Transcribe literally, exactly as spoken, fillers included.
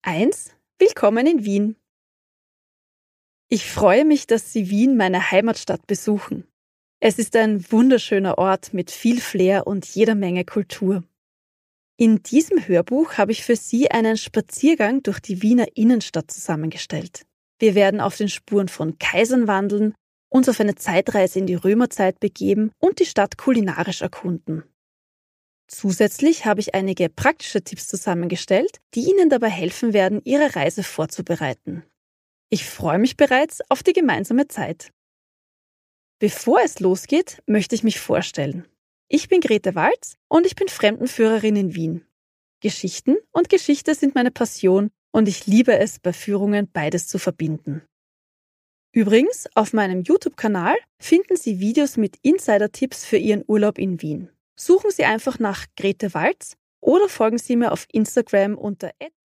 eins. Willkommen in Wien. Ich freue mich, dass Sie Wien, meine Heimatstadt, besuchen. Es ist ein wunderschöner Ort mit viel Flair und jeder Menge Kultur. In diesem Hörbuch habe ich für Sie einen Spaziergang durch die Wiener Innenstadt zusammengestellt. Wir werden auf den Spuren von Kaisern wandeln, uns auf eine Zeitreise in die Römerzeit begeben und die Stadt kulinarisch erkunden. Zusätzlich habe ich einige praktische Tipps zusammengestellt, die Ihnen dabei helfen werden, Ihre Reise vorzubereiten. Ich freue mich bereits auf die gemeinsame Zeit. Bevor es losgeht, möchte ich mich vorstellen. Ich bin Grete Walz und ich bin Fremdenführerin in Wien. Geschichten und Geschichte sind meine Passion und ich liebe es, bei Führungen beides zu verbinden. Übrigens, auf meinem YouTube-Kanal finden Sie Videos mit Insider-Tipps für Ihren Urlaub in Wien. Suchen Sie einfach nach Grete Walz oder folgen Sie mir auf Instagram unter